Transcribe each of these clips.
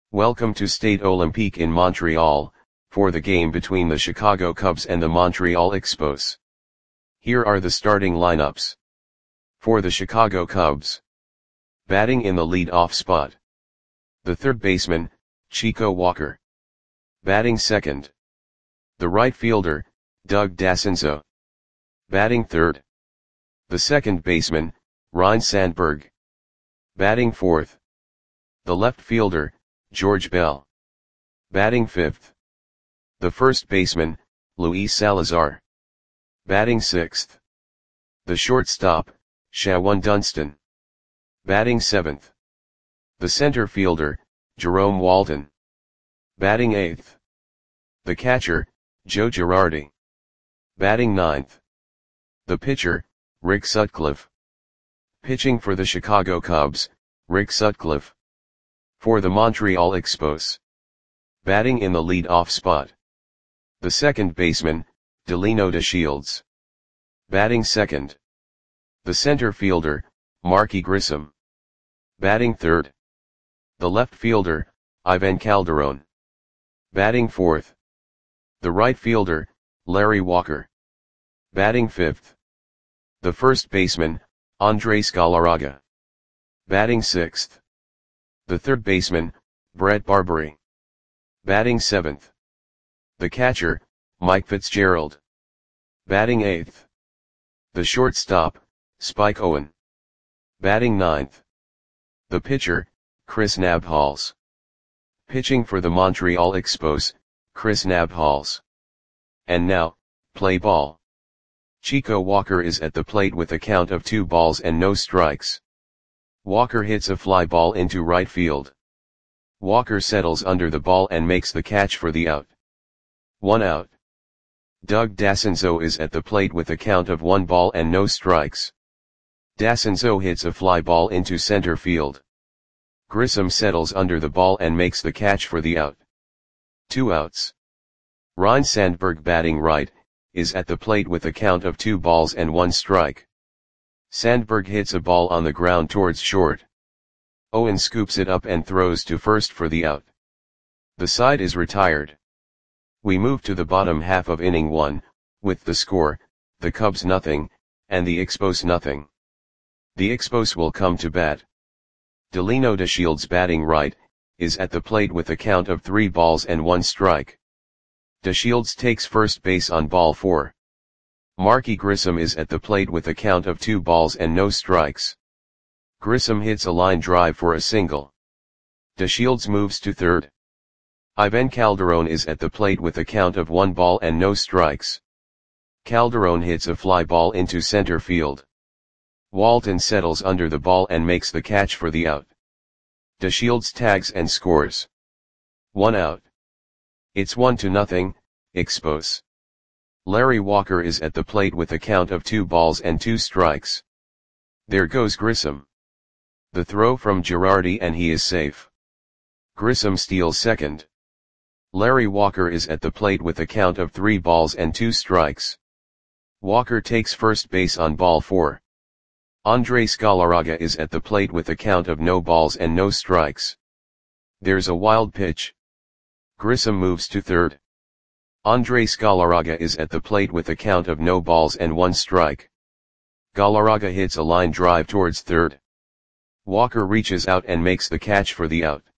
Welcome to Stade Olympique in Montreal, for the game between the Chicago Cubs and the Montreal Expos. Here are the starting lineups. For the Chicago Cubs. Batting in the lead-off spot. The third baseman, Chico Walker. Batting second. The right fielder, Doug Dascenzo. Batting third. The second baseman, Ryne Sandberg. Batting fourth. The left fielder, George Bell. Batting fifth. The first baseman, Luis Salazar. Batting sixth. The shortstop, Shawon Dunston. Batting seventh. The center fielder, Jerome Walton. Batting eighth. The catcher, Joe Girardi. Batting ninth. The pitcher, Rick Sutcliffe. Pitching for the Chicago Cubs, Rick Sutcliffe. For the Montreal Expos. Batting in the lead-off spot. The second baseman, Delino DeShields. Batting second. The center fielder, Marky Grissom. Batting third. The left fielder, Ivan Calderon. Batting fourth. The right fielder, Larry Walker. Batting fifth. The first baseman, Andres Galarraga. Batting sixth. The third baseman, Brett Barberie. Batting seventh. The catcher, Mike Fitzgerald. Batting eighth. The shortstop, Spike Owen. Batting ninth. The pitcher, Chris Nabholz. Pitching for the Montreal Expos, Chris Nabholz. And now, play ball. Chico Walker is at the plate with a count of 2 balls and no strikes. Walker hits a fly ball into right field. Walker settles under the ball and makes the catch for the out. 1 out. Doug Dascenzo is at the plate with a count of 1 ball and no strikes. Dascenzo hits a fly ball into center field. Grissom settles under the ball and makes the catch for the out. 2 outs. Ryne Sandberg, batting right, is at the plate with a count of 2 balls and 1 strike. Sandberg hits a ball on the ground towards short. Owen scoops it up and throws to first for the out. The side is retired. We move to the bottom half of inning 1, with the score, the Cubs nothing, and the Expos nothing. The Expos will come to bat. Delino DeShields, batting right, is at the plate with a count of 3 balls and 1 strike. DeShields takes first base on ball 4. Marky Grissom is at the plate with a count of 2 balls and no strikes. Grissom hits a line drive for a single. DeShields moves to third. Ivan Calderon is at the plate with a count of 1 ball and no strikes. Calderon hits a fly ball into center field. Walton settles under the ball and makes the catch for the out. DeShields tags and scores. 1 out. It's 1-0, Expos. Larry Walker is at the plate with a count of 2 balls and 2 strikes. There goes Grissom. The throw from Girardi and he is safe. Grissom steals second. Larry Walker is at the plate with a count of 3 balls and 2 strikes. Walker takes first base on ball 4. Andres Galarraga is at the plate with a count of no balls and no strikes. There's a wild pitch. Grissom moves to third. Andres Galarraga is at the plate with a count of no balls and 1 strike. Galarraga hits a line drive towards third. Walker reaches out and makes the catch for the out.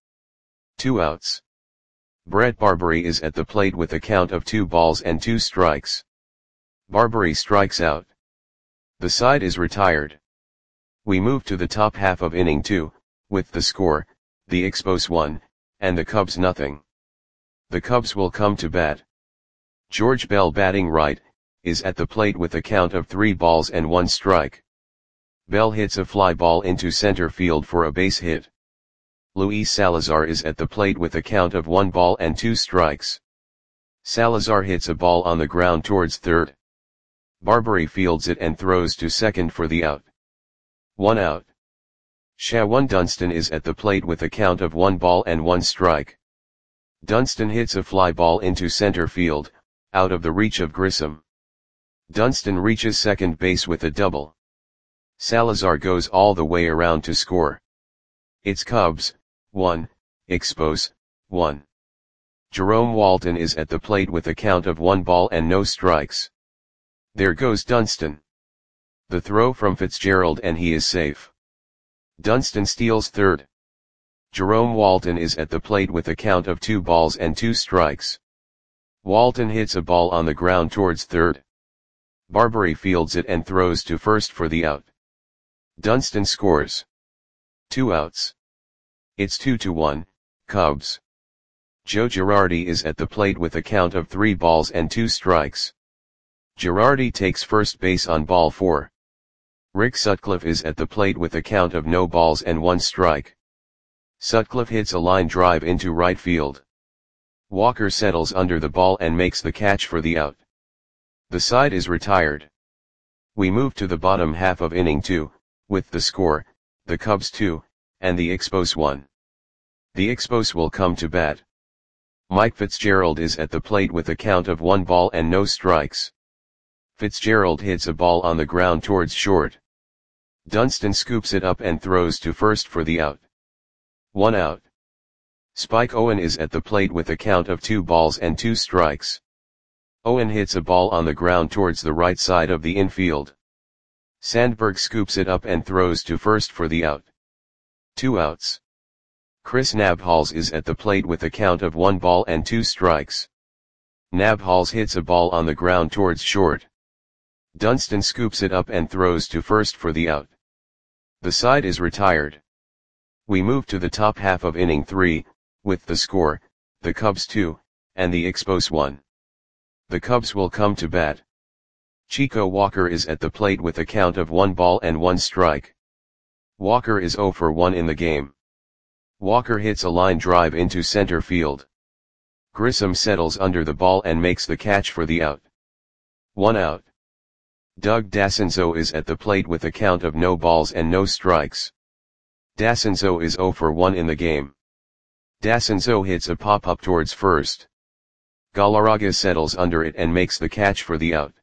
2 outs. Brett Barberie is at the plate with a count of 2 balls and 2 strikes. Barberie strikes out. The side is retired. We move to the top half of inning 2, with the score, the Expos 1, and the Cubs nothing. The Cubs will come to bat. George Bell, batting right, is at the plate with a count of 3 balls and 1 strike. Bell hits a fly ball into center field for a base hit. Luis Salazar is at the plate with a count of 1 ball and 2 strikes. Salazar hits a ball on the ground towards third. Barberie fields it and throws to second for the out. 1 out. Shawon Dunston is at the plate with a count of 1 ball and 1 strike. Dunston hits a fly ball into center field, out of the reach of Grissom. Dunston reaches second base with a double. Salazar goes all the way around to score. It's Cubs 1, Expos 1. Jerome Walton is at the plate with a count of 1 ball and no strikes. There goes Dunston. The throw from Fitzgerald and he is safe. Dunston steals third. Jerome Walton is at the plate with a count of 2 balls and 2 strikes. Walton hits a ball on the ground towards third. Barbary fields it and throws to first for the out. Dunston scores. 2 outs. It's 2-1, Cubs. Joe Girardi is at the plate with a count of 3 balls and 2 strikes. Girardi takes first base on ball 4. Rick Sutcliffe is at the plate with a count of no balls and 1 strike. Sutcliffe hits a line drive into right field. Walker settles under the ball and makes the catch for the out. The side is retired. We move to the bottom half of inning 2, with the score, the Cubs 2, and the Expos 1. The Expos will come to bat. Mike Fitzgerald is at the plate with a count of 1 ball and no strikes. Fitzgerald hits a ball on the ground towards short. Dunston scoops it up and throws to first for the out. 1 out. Spike Owen is at the plate with a count of 2 balls and 2 strikes. Owen hits a ball on the ground towards the right side of the infield. Sandberg scoops it up and throws to first for the out. 2 outs. Chris Nabholz is at the plate with a count of 1 ball and 2 strikes. Nabholz hits a ball on the ground towards short. Dunston scoops it up and throws to first for the out. The side is retired. We move to the top half of inning 3, with the score, the Cubs 2, and the Expos 1. The Cubs will come to bat. Chico Walker is at the plate with a count of 1 ball and 1 strike. Walker is 0 for 1 in the game. Walker hits a line drive into center field. Grissom settles under the ball and makes the catch for the out. 1 out. Doug Dassenzo is at the plate with a count of no balls and no strikes. Dassenzo is 0 for 1 in the game. Dassenzo hits a pop-up towards first. Galarraga settles under it and makes the catch for the out.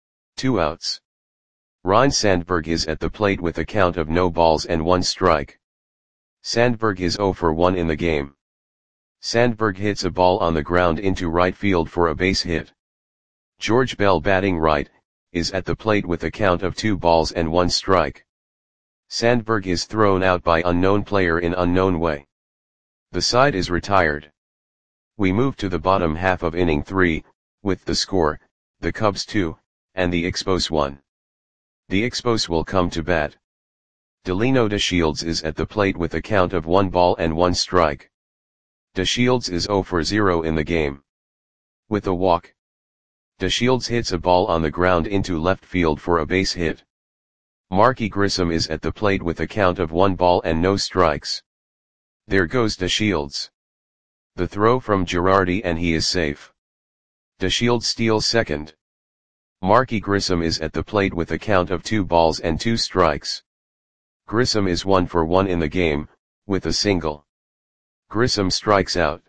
2 outs. Ryne Sandberg is at the plate with a count of no balls and 1 strike. Sandberg is 0 for 1 in the game. Sandberg hits a ball on the ground into right field for a base hit. George Bell, batting right, is at the plate with a count of 2 balls and 1 strike. Sandberg is thrown out by unknown player in unknown way. The side is retired. We move to the bottom half of inning 3, with the score, the Cubs 2, and the Expos 1. The Expos will come to bat. Delino DeShields is at the plate with a count of 1 ball and 1 strike. DeShields is 0 for 0 in the game. With a walk, DeShields hits a ball on the ground into left field for a base hit. Marky Grissom is at the plate with a count of 1 ball and no strikes. There goes DeShields. The throw from Girardi and he is safe. DeShields steals second. Marky Grissom is at the plate with a count of 2 balls and 2 strikes. Grissom is 1 for 1 in the game, with a single. Grissom strikes out.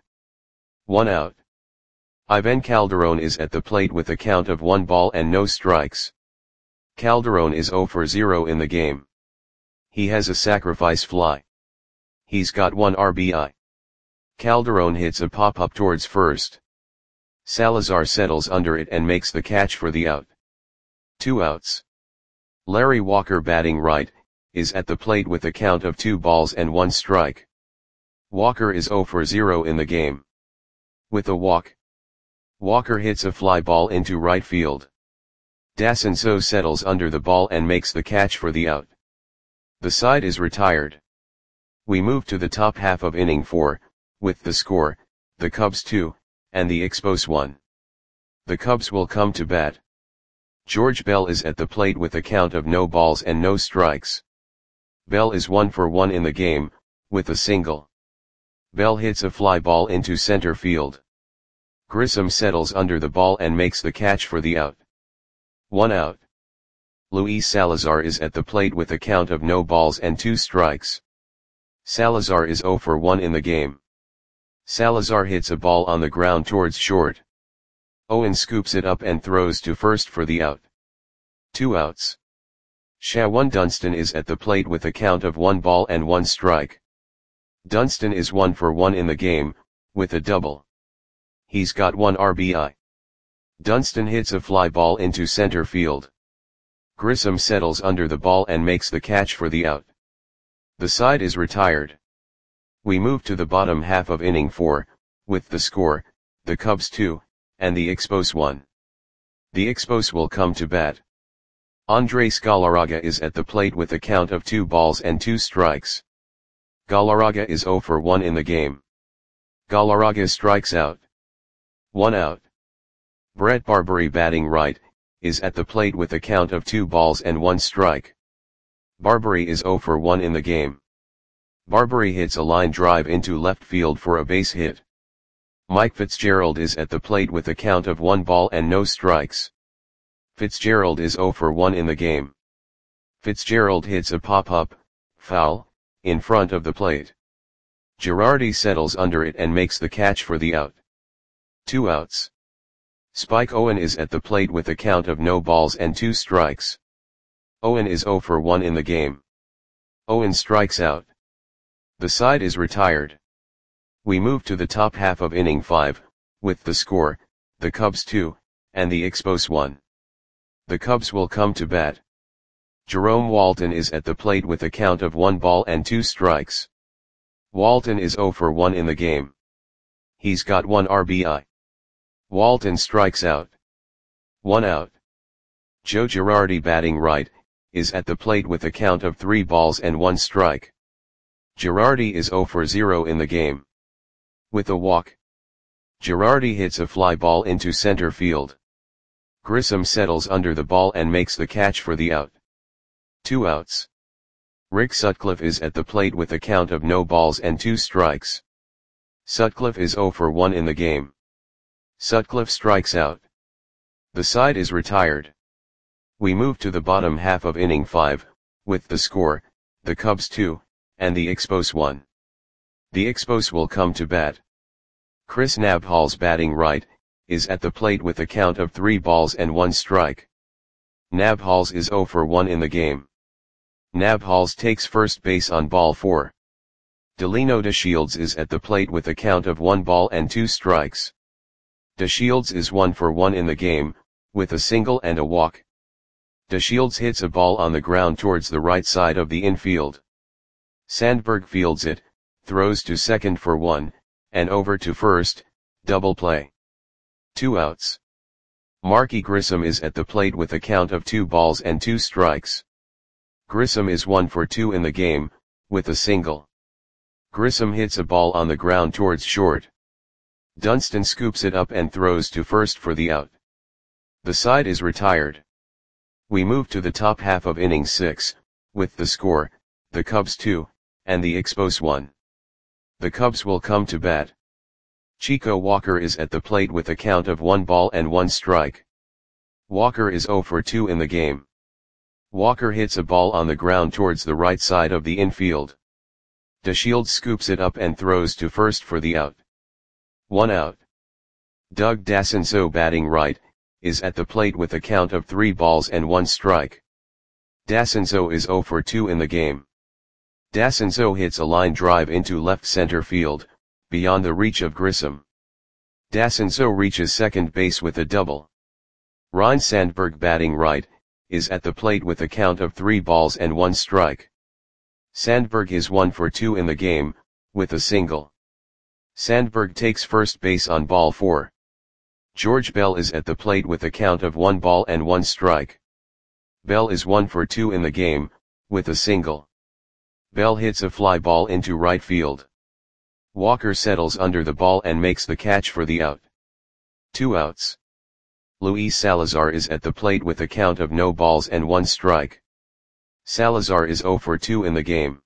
1 out. Ivan Calderon is at the plate with a count of 1 ball and no strikes. Calderon is 0 for 0 in the game. He has a sacrifice fly. He's got 1 RBI. Calderon hits a pop-up towards first. Salazar settles under it and makes the catch for the out. 2 outs. Larry Walker, batting right, is at the plate with a count of 2 balls and 1 strike. Walker is 0 for 0 in the game. With a walk, Walker hits a fly ball into right field. Dassenzo settles under the ball and makes the catch for the out. The side is retired. We move to the top half of inning 4, with the score, the Cubs 2, and the Expos 1. The Cubs will come to bat. George Bell is at the plate with a count of no balls and no strikes. Bell is 1 for 1 in the game, with a single. Bell hits a fly ball into center field. Grissom settles under the ball and makes the catch for the out. 1 out. Luis Salazar is at the plate with a count of no balls and 2 strikes. Salazar is 0 for 1 in the game. Salazar hits a ball on the ground towards short. Owen scoops it up and throws to first for the out. 2 outs. Shawan Dunston is at the plate with a count of 1 ball and 1 strike. Dunston is 1 for 1 in the game, with a double. He's got 1 RBI. Dunston hits a fly ball into center field. Grissom settles under the ball and makes the catch for the out. The side is retired. We move to the bottom half of inning 4, with the score, the Cubs 2, and the Expos 1. The Expos will come to bat. Andres Galarraga is at the plate with a count of 2 balls and 2 strikes. Galarraga is 0 for 1 in the game. Galarraga strikes out. 1 out. Brett Barbary, batting right, is at the plate with a count of 2 balls and 1 strike. Barbary is 0 for 1 in the game. Barbary hits a line drive into left field for a base hit. Mike Fitzgerald is at the plate with a count of 1 ball and no strikes. Fitzgerald is 0 for 1 in the game. Fitzgerald hits a pop-up, foul, in front of the plate. Girardi settles under it and makes the catch for the out. 2 outs. Spike Owen is at the plate with a count of no balls and 2 strikes. Owen is 0 for 1 in the game. Owen strikes out. The side is retired. We move to the top half of inning 5, with the score, the Cubs 2, and the Expos 1. The Cubs will come to bat. Jerome Walton is at the plate with a count of 1 ball and 2 strikes. Walton is 0 for 1 in the game. He's got 1 RBI. Walton strikes out. 1 out. Joe Girardi, batting right, is at the plate with a count of 3 balls and 1 strike. Girardi is 0 for 0 in the game. With a walk, Girardi hits a fly ball into center field. Grissom settles under the ball and makes the catch for the out. 2 outs. Rick Sutcliffe is at the plate with a count of no balls and 2 strikes. Sutcliffe is 0 for 1 in the game. Sutcliffe strikes out. The side is retired. We move to the bottom half of inning 5, with the score, the Cubs 2, and the Expos 1. The Expos will come to bat. Chris Nabhals, batting right, is at the plate with a count of 3 balls and 1 strike. Nabhals is 0 for 1 in the game. Nabhals takes first base on ball 4. Delino DeShields is at the plate with a count of 1 ball and 2 strikes. DeShields is 1 for 1 in the game, with a single and a walk. DeShields hits a ball on the ground towards the right side of the infield. Sandberg fields it, throws to second for 1, and over to first, double play. 2 outs. Marky Grissom is at the plate with a count of 2 balls and 2 strikes. Grissom is 1 for 2 in the game, with a single. Grissom hits a ball on the ground towards short. Dunston scoops it up and throws to first for the out. The side is retired. We move to the top half of inning 6, with the score, the Cubs 2, and the Expos 1. The Cubs will come to bat. Chico Walker is at the plate with a count of 1 ball and 1 strike. Walker is 0 for 2 in the game. Walker hits a ball on the ground towards the right side of the infield. DeShields scoops it up and throws to first for the out. 1 out. Doug Dassenso, batting right, is at the plate with a count of 3 balls and 1 strike. Dassenso is 0 for 2 in the game. Dassenso hits a line drive into left center field, beyond the reach of Grissom. Dassenso reaches second base with a double. Ryne Sandberg, batting right, is at the plate with a count of 3 balls and 1 strike. Sandberg is 1 for 2 in the game, with a single. Sandberg takes first base on ball 4. George Bell is at the plate with a count of 1 ball and 1 strike. Bell is 1 for 2 in the game, with a single. Bell hits a fly ball into right field. Walker settles under the ball and makes the catch for the out. 2 outs. Luis Salazar is at the plate with a count of no balls and 1 strike. Salazar is 0 for 2 in the game.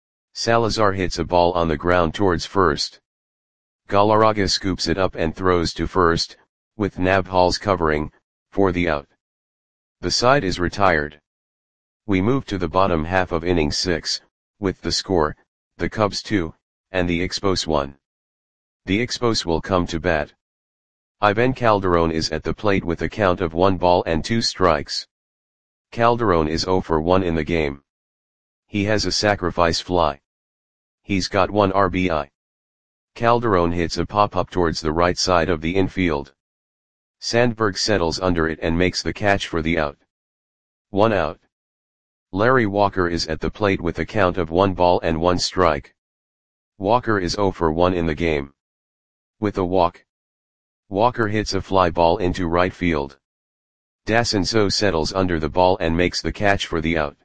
Salazar hits a ball on the ground towards first. Galarraga scoops it up and throws to first, with Nabhals covering, for the out. The side is retired. We move to the bottom half of inning 6, with the score, the Cubs 2, and the Expos 1. The Expos will come to bat. Ivan Calderon is at the plate with a count of 1 ball and 2 strikes. Calderon is 0 for 1 in the game. He has a sacrifice fly. He's got 1 RBI. Calderon hits a pop-up towards the right side of the infield. Sandberg settles under it and makes the catch for the out. 1 out. Larry Walker is at the plate with a count of 1 ball and 1 strike. Walker is 0 for 1 in the game. With a walk, Walker hits a fly ball into right field. Dassenzo settles under the ball and makes the catch for the out.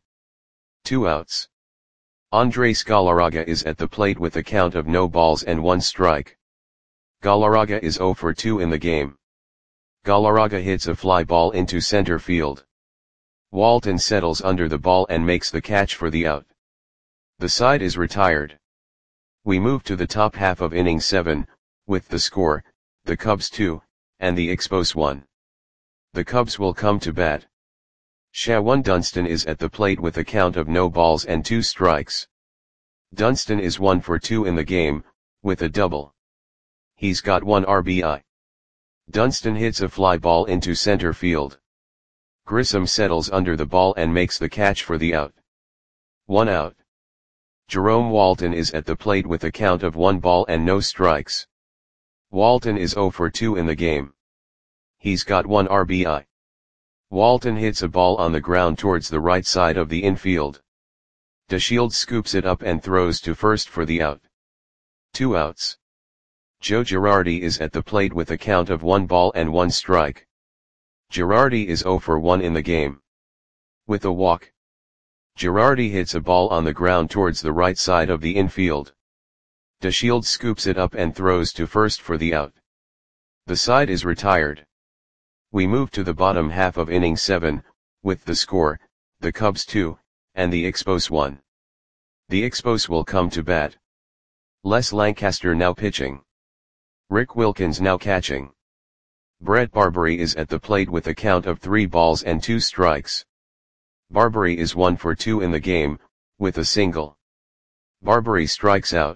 2 outs. Andres Galarraga is at the plate with a count of no balls and 1 strike. Galarraga is 0 for 2 in the game. Galarraga hits a fly ball into center field. Walton settles under the ball and makes the catch for the out. The side is retired. We move to the top half of inning 7, with the score, the Cubs 2, and the Expos 1. The Cubs will come to bat. Shawan Dunston is at the plate with a count of no balls and 2 strikes. Dunston is 1 for 2 in the game, with a double. He's got 1 RBI. Dunston hits a fly ball into center field. Grissom settles under the ball and makes the catch for the out. 1 out. Jerome Walton is at the plate with a count of 1 ball and no strikes. Walton is 0 for 2 in the game. He's got 1 RBI. Walton hits a ball on the ground towards the right side of the infield. DeShields scoops it up and throws to first for the out. 2 outs. Joe Girardi is at the plate with a count of 1 ball and 1 strike. Girardi is 0 for 1 in the game. With a walk, Girardi hits a ball on the ground towards the right side of the infield. DeShields scoops it up and throws to first for the out. The side is retired. We move to the bottom half of inning 7, with the score, the Cubs 2, and the Expos 1. The Expos will come to bat. Les Lancaster now pitching. Rick Wilkins now catching. Brett Barbary is at the plate with a count of 3 balls and 2 strikes. Barbary is 1 for 2 in the game, with a single. Barbary strikes out.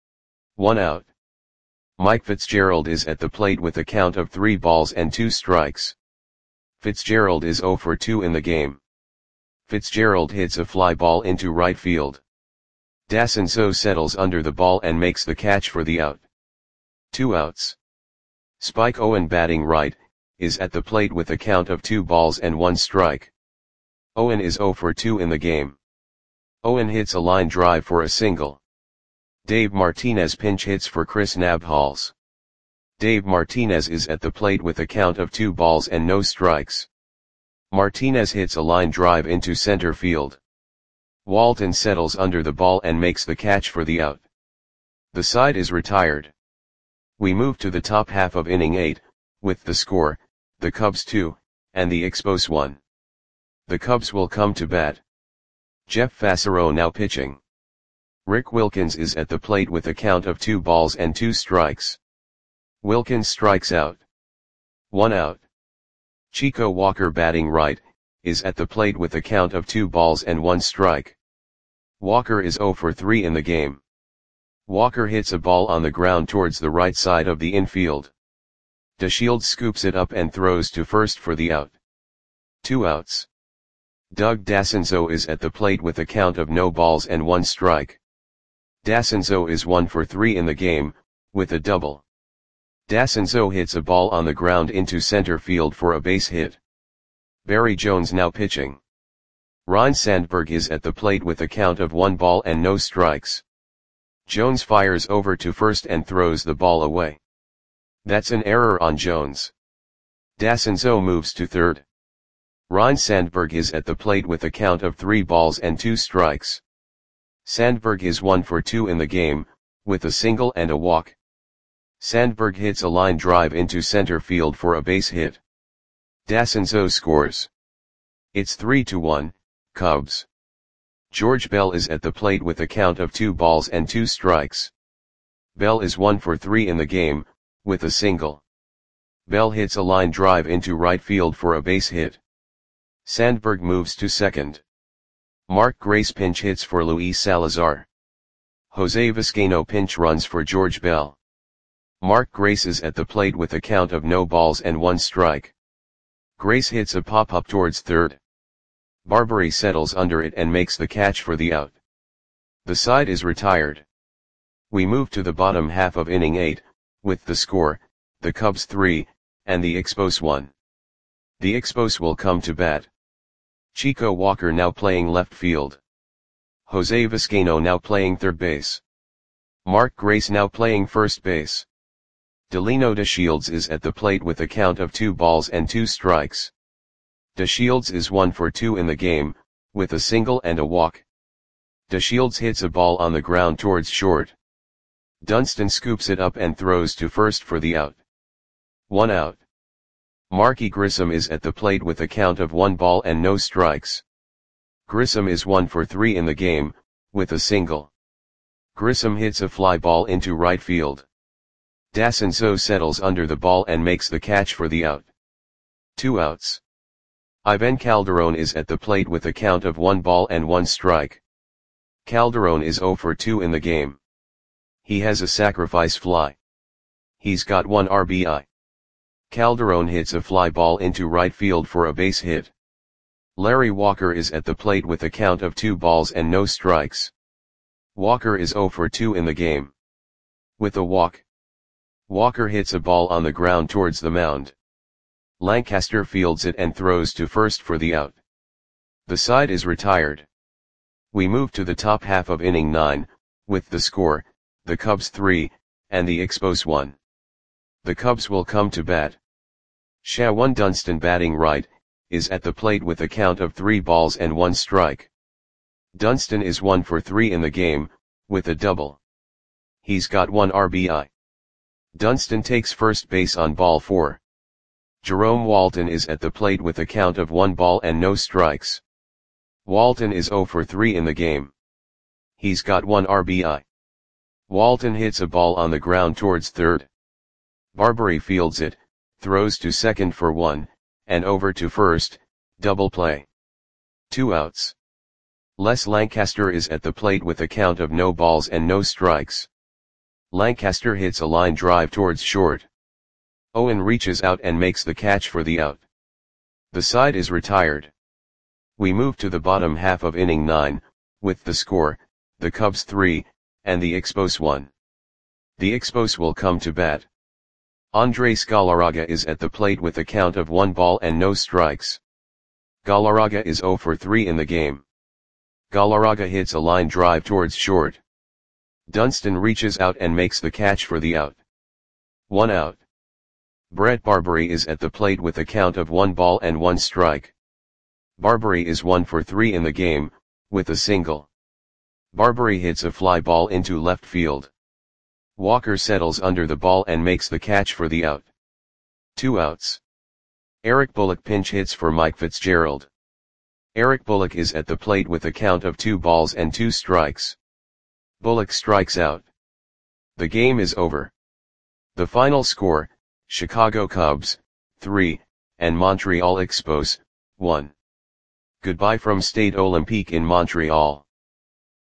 1 out. Mike Fitzgerald is at the plate with a count of 3 balls and 2 strikes. Fitzgerald is 0 for 2 in the game. Fitzgerald hits a fly ball into right field. Dassenzo settles under the ball and makes the catch for the out. 2 outs. Spike Owen batting right, is at the plate with a count of 2 balls and 1 strike. Owen is 0 for 2 in the game. Owen hits a line drive for a single. Dave Martinez pinch hits for Chris Nabhals. Dave Martinez is at the plate with a count of 2 balls and no strikes. Martinez hits a line drive into center field. Walton settles under the ball and makes the catch for the out. The side is retired. We move to the top half of inning 8, with the score, the Cubs 2, and the Expos 1. The Cubs will come to bat. Jeff Fassero now pitching. Rick Wilkins is at the plate with a count of 2 balls and 2 strikes. Wilkins strikes out. 1 out. Chico Walker batting right, is at the plate with a count of 2 balls and 1 strike. Walker is 0 for 3 in the game. Walker hits a ball on the ground towards the right side of the infield. DeShields scoops it up and throws to first for the out. 2 outs. Doug Dassenzo is at the plate with a count of no balls and 1 strike. Dassenzo is 1 for 3 in the game, with a double. Dassenzo hits a ball on the ground into center field for a base hit. Barry Jones now pitching. Ryne Sandberg is at the plate with a count of 1 ball and no strikes. Jones fires over to first and throws the ball away. That's an error on Jones. Dassenzo moves to third. Ryne Sandberg is at the plate with a count of 3 balls and 2 strikes. Sandberg is 1 for 2 in the game, with a single and a walk. Sandberg hits a line drive into center field for a base hit. Dassenzo scores. It's 3-1, Cubs. George Bell is at the plate with a count of 2 balls and 2 strikes. Bell is 1 for 3 in the game, with a single. Bell hits a line drive into right field for a base hit. Sandberg moves to second. Mark Grace pinch hits for Luis Salazar. Jose Vizcaino pinch runs for George Bell. Mark Grace is at the plate with a count of no balls and 1 strike. Grace hits a pop-up towards third. Barbary settles under it and makes the catch for the out. The side is retired. We move to the bottom half of inning 8, with the score, the Cubs 3, and the Expos 1. The Expos will come to bat. Chico Walker now playing left field. Jose Vizcaino now playing third base. Mark Grace now playing first base. Delino DeShields is at the plate with a count of 2 balls and 2 strikes. DeShields is 1 for 2 in the game, with a single and a walk. DeShields hits a ball on the ground towards short. Dunston scoops it up and throws to first for the out. 1 out. Marky Grissom is at the plate with a count of 1 ball and no strikes. Grissom is 1 for 3 in the game, with a single. Grissom hits a fly ball into right field. Dacinzo settles under the ball and makes the catch for the out. 2 outs. Ivan Calderon is at the plate with a count of 1 ball and 1 strike. Calderon is 0 for 2 in the game. He has a sacrifice fly. He's got 1 RBI. Calderon hits a fly ball into right field for a base hit. Larry Walker is at the plate with a count of 2 balls and no strikes. Walker is 0 for 2 in the game. With a walk. Walker hits a ball on the ground towards the mound. Lancaster fields it and throws to first for the out. The side is retired. We move to the top half of inning 9, with the score, the Cubs 3, and the Expos 1. The Cubs will come to bat. Shawan Dunston batting right, is at the plate with a count of 3 balls and 1 strike. Dunston is 1 for 3 in the game, with a double. He's got 1 RBI. Dunston takes first base on ball 4. Jerome Walton is at the plate with a count of 1 ball and no strikes. Walton is 0 for 3 in the game. He's got 1 RBI. Walton hits a ball on the ground towards third. Barbary fields it, throws to second for 1, and over to first, double play. 2 outs. Les Lancaster is at the plate with a count of no balls and no strikes. Lancaster hits a line drive towards short. Owen reaches out and makes the catch for the out. The side is retired. We move to the bottom half of inning 9, with the score, the Cubs 3, and the Expos 1. The Expos will come to bat. Andres Galarraga is at the plate with a count of 1 ball and no strikes. Galarraga is 0 for 3 in the game. Galarraga hits a line drive towards short. Dunston reaches out and makes the catch for the out. 1 out. Brett Barbary is at the plate with a count of 1 ball and 1 strike. Barbary is 1 for 3 in the game, with a single. Barbary hits a fly ball into left field. Walker settles under the ball and makes the catch for the out. 2 outs. Eric Bullock pinch hits for Mike Fitzgerald. Eric Bullock is at the plate with a count of 2 balls and 2 strikes. Bullock strikes out. The game is over. The final score, Chicago Cubs, 3, and Montreal Expos, 1. Goodbye from Stade Olympique in Montreal.